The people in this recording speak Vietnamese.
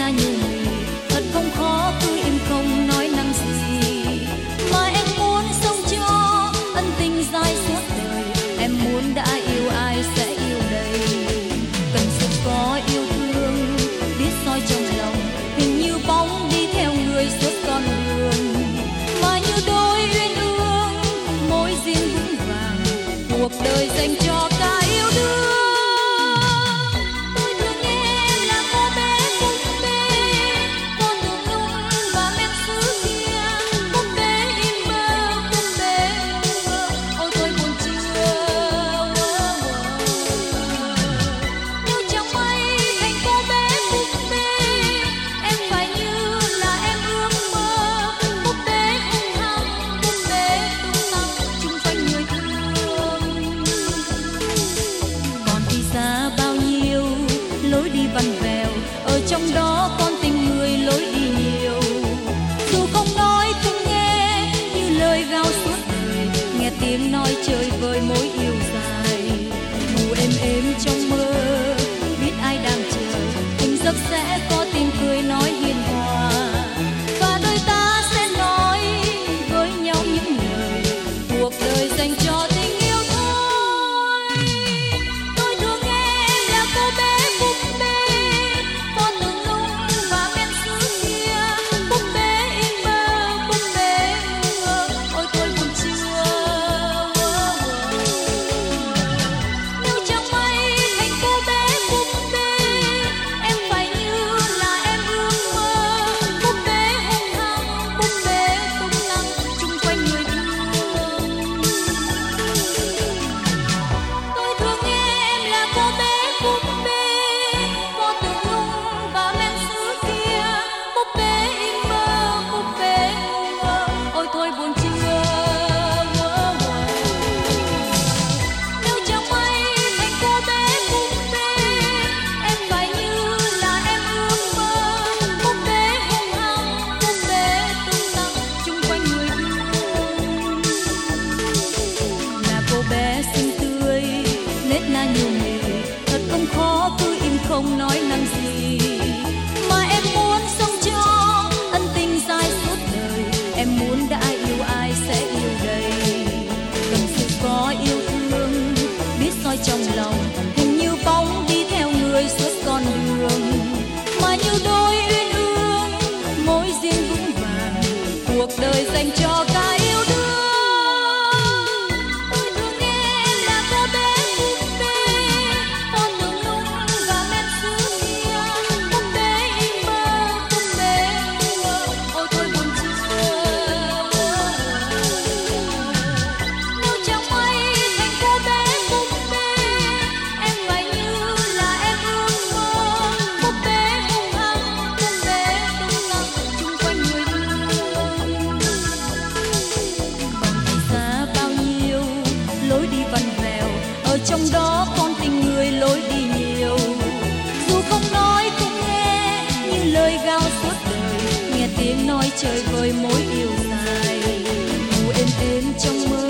na như mì, thật không khó cứ im không nói năng gì. Mà em muốn sống cho ân tình dài suốt đời, em muốn đã yêu ai sẽ yêu đầy. Cần sự có yêu thương biết soi trong lòng, hình như bóng đi theo người suốt con đường. Mà như đôi uyên ương mối duyên vững vàng, cuộc đời dành cho ta yêu đương. Tôi thương em là cô bé búp bê, cô thường nung và men sứ kia. Búp bê im mơ, búp bê mơ, ôi tôi buồn chưa. Nếu chẳng may thành cô bé búp bê, em phải như là em ước mơ. Búp bê hung hăng, búp bê tung tăng chung quanh người thương. Còn đi xa bao nhiêu lối đi vằn vèo, ở trong đó con tình người lối đi nhiều. Dù không nói không nghe như lời gào suốt đời, nghe tiếng nói chơi vơi mối yêu dài. Ngủ êm êm trong mơ biết ai đang chờ, từng giấc sẽ có tiếng cười nói hiền hòa. Và đôi ta sẽ nói với nhau những lời cuộc đời dành cho tình yêu thôi. Tôi thương em là cô bé búp bê, cô từng nung và men sứ kia. Búp bê im mơ, búp bê mơ, ôi tôi buồn chưa. Nếu chẳng may thành cô bé búp bê, em phải như là em ước mơ. Búp bê hung hăng, búp bê tung tăng chung quanh người thương. Tôi thương em là cô bé búp bê, cô từng nung và men sứ kia. Búp bê im mơ, búp bê mơ, ôi tôi buồn chưa. Nếu chẳng may thành cô bé búp bê, em phải như là em ước mơ. Búp bê hung hăng, búp bê tung tăng chung quanh người thương. Là cô bé xinh tươi nết na nhiều nghề, thật không khó cứ im không nói năng gì. Mà em muốn sống cho ân tình dài suốt đời, em muốn đã yêu ai sẽ yêu đầy. Cần sự có yêu thương biết soi trong lòng, hình như bóng đi theo người suốt con đường. Mà như đôi uyên ương mối duyên vững vàng, cuộc đời dành cho ta yêu đương. Tôi thương em là cô bé búp bê, cô từng nung và men sứ kia. Búp bê im mơ, búp bê mơ, ôi tôi buồn chưa. Nếu chẳng may thành cô bé búp bê, em phải như là em ước mơ. Búp bê hung hăng, búp bê tung tăng chung quanh người thương. Còn đi xa bao nhiêu lối đi vằn vèo, ở trong đó con tình người lối đi nhiều. Dù không nói không nghe như lời gào suốt đời, nghe tiếng nói chơi vơi mối yêu dài. Ngủ êm êm trong mơ